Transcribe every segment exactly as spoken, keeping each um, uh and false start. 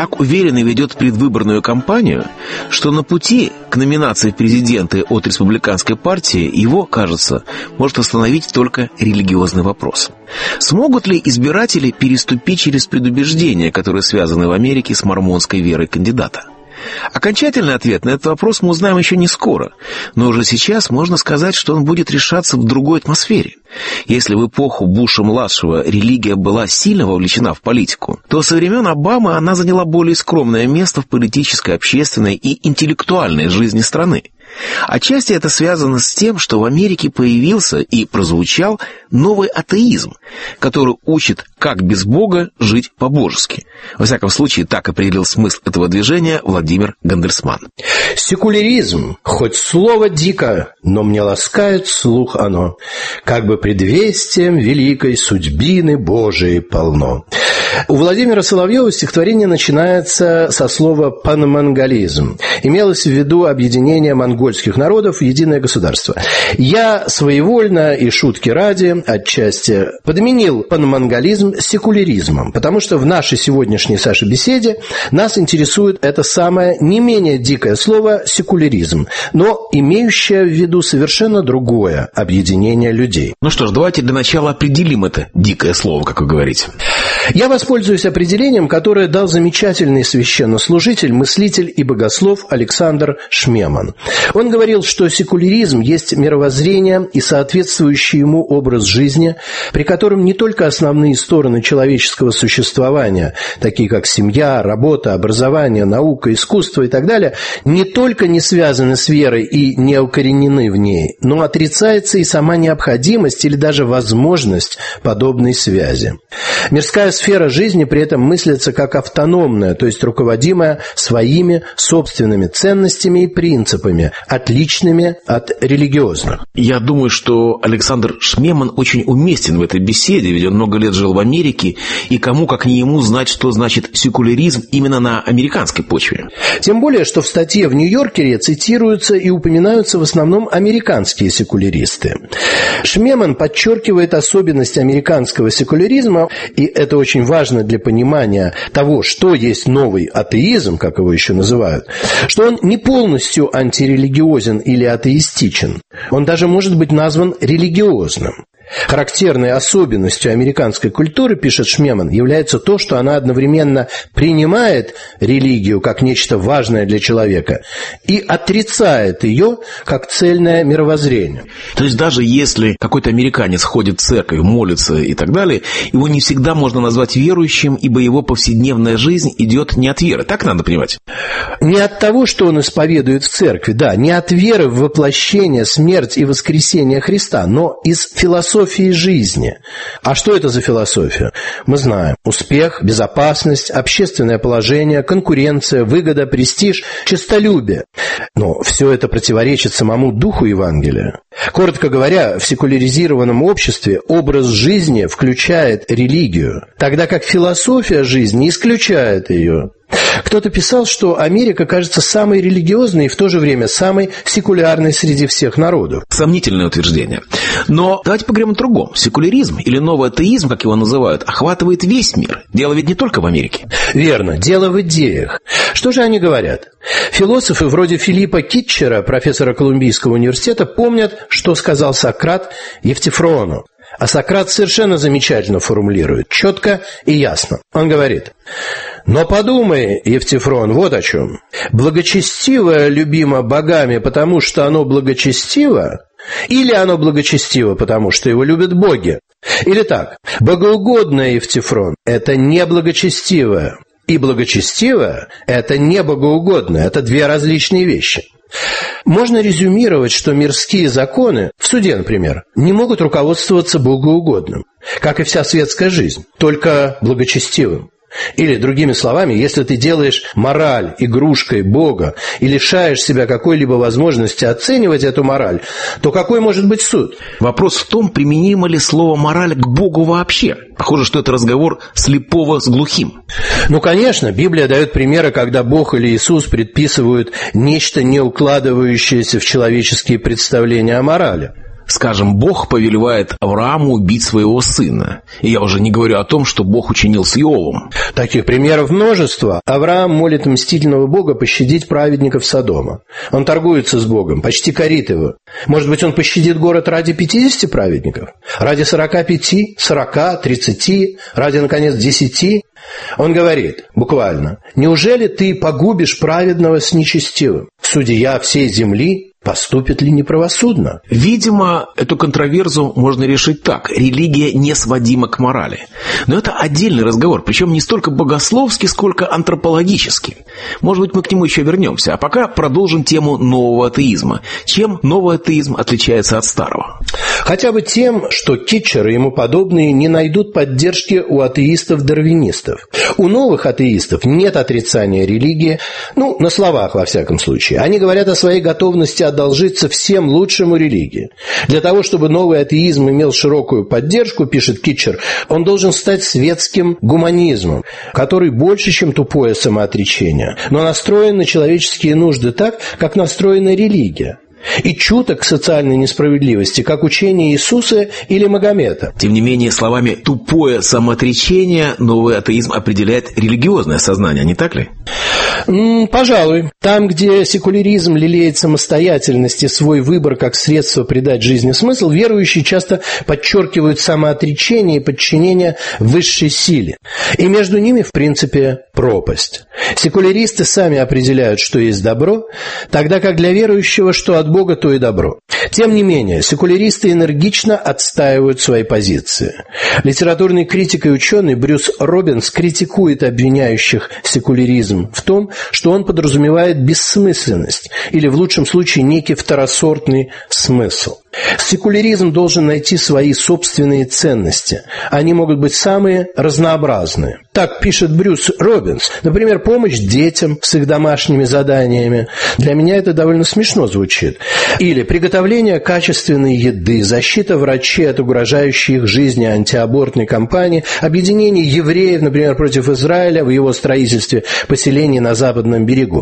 так уверенно ведет предвыборную кампанию, что на пути к номинации в президенты от республиканской партии его, кажется, может остановить только религиозный вопрос. Смогут ли избиратели переступить через предубеждения, которые связаны в Америке с мормонской верой кандидата? Окончательный ответ на этот вопрос мы узнаем еще не скоро, но уже сейчас можно сказать, что он будет решаться в другой атмосфере. Если в эпоху Буша-младшего религия была сильно вовлечена в политику, то со времен Обамы она заняла более скромное место в политической, общественной и интеллектуальной жизни страны. Отчасти это связано с тем, что в Америке появился и прозвучал новый атеизм, который учит, как без Бога жить по-божески. Во всяком случае, так определил смысл этого движения Владимир Гандельсман. Секуляризм, хоть слово дико, но мне ласкает слух оно, как бы предвестием великой судьбины Божией полно. У Владимира Соловьева стихотворение начинается со слова «панмонголизм». Имелось в виду объединение монгольских народов в единое государство. Я своевольно и шутки ради отчасти подменил панмонголизм секуляризмом, потому что в нашей сегодняшней, Саша, беседе нас интересует это самое не менее дикое слово «секуляризм», но имеющее в виду совершенно другое объединение людей. Ну что ж, давайте для начала определим это дикое слово, как вы говорите. Я воспользуюсь определением, которое дал замечательный священнослужитель, мыслитель и богослов Александр Шмеман. Он говорил, что секуляризм есть мировоззрение и соответствующий ему образ жизни, при котором не только основные стороны человеческого существования, такие как семья, работа, образование, наука, искусство и так далее, не только не связаны с верой и не укоренены в ней, но отрицается и сама необходимость или даже возможность подобной связи. Мирская сфера жизни при этом мыслится как автономная, то есть руководимая своими собственными ценностями и принципами, отличными от религиозных. Я думаю, что Александр Шмеман очень уместен в этой беседе, ведь он много лет жил в Америке, и кому, как не ему, знать, что значит секуляризм именно на американской почве. Тем более, что в статье в «Нью-Йоркере» цитируются и упоминаются в основном американские секуляристы. Шмеман подчеркивает особенность американского секуляризма, и это очень важно для понимания того, что есть новый атеизм, как его еще называют, что он не полностью антирелигиозен или атеистичен. Он даже может быть назван религиозным. Характерной особенностью американской культуры, пишет Шмеман, является то, что она одновременно принимает религию как нечто важное для человека и отрицает ее как цельное мировоззрение. То есть даже если какой-то американец ходит в церковь, молится и так далее, его не всегда можно назвать верующим, ибо его повседневная жизнь идет не от веры. Так надо понимать? Не от того, что он исповедует в церкви, да, не от веры в воплощение, смерть и воскресение Христа, но из философии жизни. А что это за философия? Мы знаем. Успех, безопасность, общественное положение, конкуренция, выгода, престиж, честолюбие. Но все это противоречит самому духу Евангелия. Коротко говоря, в секуляризированном обществе образ жизни включает религию, тогда как философия жизни исключает ее. Кто-то писал, что Америка кажется самой религиозной и в то же время самой секулярной среди всех народов. Сомнительное утверждение. Но давайте поговорим о другом. Секуляризм, или новый атеизм, как его называют, охватывает весь мир. Дело ведь не только в Америке. Верно, дело в идеях. Что же они говорят? Философы вроде Филиппа Китчера, профессора Колумбийского университета, помнят, что сказал Сократ Евтифрону. А Сократ совершенно замечательно формулирует, четко и ясно. Он говорит: «Но подумай, Евтифрон, вот о чем. Благочестивое любимо богами, потому что оно благочестиво, или оно благочестиво, потому что его любят боги? Или так, богоугодное, Евтифрон, это не благочестивое, и благочестивое – это не богоугодное, это две различные вещи». Можно резюмировать, что мирские законы, в суде, например, не могут руководствоваться богоугодным, как и вся светская жизнь, только благочестивым. Или, другими словами, если ты делаешь мораль игрушкой Бога и лишаешь себя какой-либо возможности оценивать эту мораль, то какой может быть суд? Вопрос в том, применимо ли слово «мораль» к Богу вообще. Похоже, что это разговор слепого с глухим. Ну, конечно, Библия дает примеры, когда Бог или Иисус предписывают нечто, не укладывающееся в человеческие представления о морали. Скажем, Бог повелевает Аврааму убить своего сына. И я уже не говорю о том, что Бог учинил с Иовом. Таких примеров множество. Авраам молит мстительного Бога пощадить праведников Содома. Он торгуется с Богом, почти корит его. Может быть, он пощадит город ради пятидесяти праведников? Ради сорока пяти, сорока, тридцати, ради, наконец, десяти? Он говорит, буквально, «Неужели ты погубишь праведного с нечестивым? Судья всей земли поступит ли неправосудно?» Видимо, эту контроверзу можно решить так. Религия не сводима к морали. Но это отдельный разговор, причем не столько богословский, сколько антропологический. Может быть, мы к нему еще вернемся. А пока продолжим тему нового атеизма. Чем новый атеизм отличается от старого? Хотя бы тем, что Китчер и ему подобные не найдут поддержки у атеистов-дарвинистов. У новых атеистов нет отрицания религии, ну, на словах, во всяком случае. Они говорят о своей готовности одолжиться всем лучшему религии. Для того, чтобы новый атеизм имел широкую поддержку, пишет Китчер, он должен стать светским гуманизмом, который больше, чем тупое самоотречение, но настроен на человеческие нужды так, как настроена религия. И чуток к социальной несправедливости, как учение Иисуса или Магомета. Тем не менее, словами «тупое самоотречение» новый атеизм определяет религиозное сознание, не так ли? Пожалуй. Там, где секуляризм лелеет самостоятельность и свой выбор как средство придать жизни смысл, верующие часто подчеркивают самоотречение и подчинение высшей силе. И между ними, в принципе, пропасть. Секуляристы сами определяют, что есть добро, тогда как для верующего, что от Бога, то и добро. Тем не менее, секуляристы энергично отстаивают свои позиции. Литературный критик и ученый Брюс Робинс критикует обвиняющих секуляризм в том, что он подразумевает бессмысленность или, в лучшем случае, некий второсортный смысл. Секуляризм должен найти свои собственные ценности. Они могут быть самые разнообразные. Так пишет Брюс Робинс. Например, помощь детям с их домашними заданиями. Для меня это довольно смешно звучит. Или приготовление качественной еды, защита врачей от угрожающей их жизни антиабортной кампании, объединение евреев, например, против Израиля в его строительстве поселений на Западном берегу.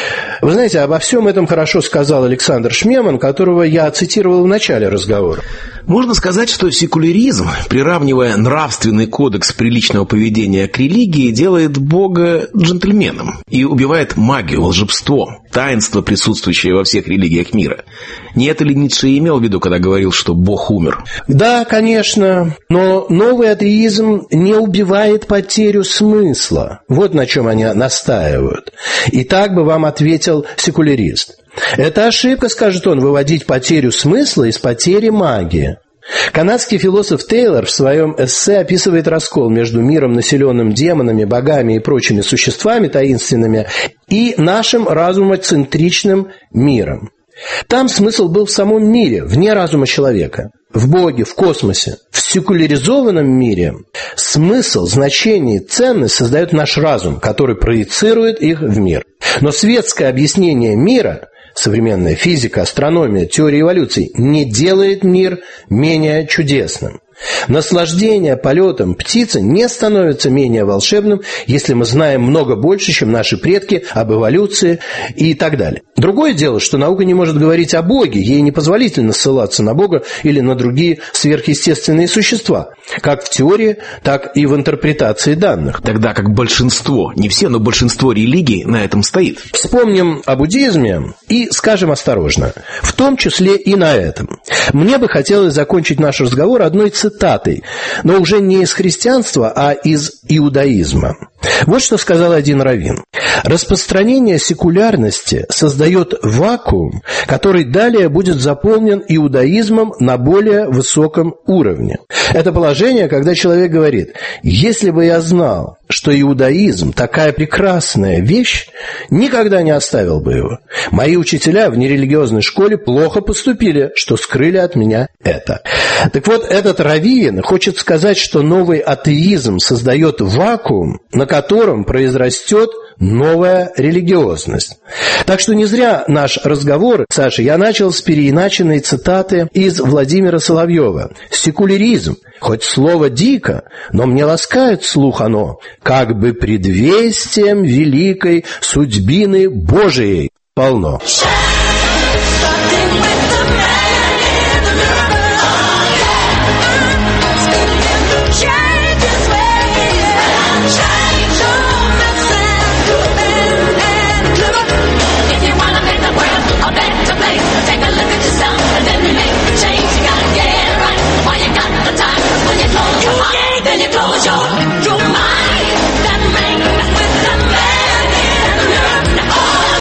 Вы знаете, обо всем этом хорошо сказал Александр Шмеман, которого я цитировал в начале разговора. Можно сказать, что секуляризм, приравнивая нравственный кодекс приличного поведения к религии, делает Бога джентльменом и убивает магию, волшебство, таинство, присутствующее во всех религиях мира. Не это ли Ницше имел в виду, когда говорил, что Бог умер? Да, конечно, но новый атеизм не убивает потерю смысла. Вот на чем они настаивают. И так бы вам ответил секулярист. Это ошибка, скажет он, выводить потерю смысла из потери магии. Канадский философ Тейлор в своем эссе описывает раскол между миром, населенным демонами, богами и прочими существами таинственными, и нашим разумоцентричным миром. Там смысл был в самом мире, вне разума человека, в Боге, в космосе. В секуляризованном мире смысл, значение и ценность создает наш разум, который проецирует их в мир. Но светское объяснение мира, современная физика, астрономия, теория эволюции, не делает мир менее чудесным. Наслаждение полетом птицы не становится менее волшебным, если мы знаем много больше, чем наши предки об эволюции и так далее. Другое дело, что наука не может говорить о Боге, ей непозволительно ссылаться на Бога или на другие сверхъестественные существа, как в теории, так и в интерпретации данных. Тогда как большинство, не все, но большинство религий на этом стоит. Вспомним о буддизме и скажем осторожно, в том числе и на этом. Мне бы хотелось закончить наш разговор одной цитатой, но уже не из христианства, а из иудаизма. Вот что сказал один раввин. Распространение секулярности создает вакуум, который далее будет заполнен иудаизмом на более высоком уровне. Это положение, когда человек говорит: если бы я знал, что иудаизм такая прекрасная вещь, никогда не оставил бы его. Мои учителя в нерелигиозной школе плохо поступили, что скрыли от меня это. Так вот, этот раввин хочет сказать, что новый атеизм создает вакуум, на котором произрастет новая религиозность. Так что не зря наш разговор, Саша, я начал с переиначенной цитаты из Владимира Соловьева. «Секуляризм, хоть слово дико, но мне ласкает слух оно, как бы предвестием великой судьбины Божией полно».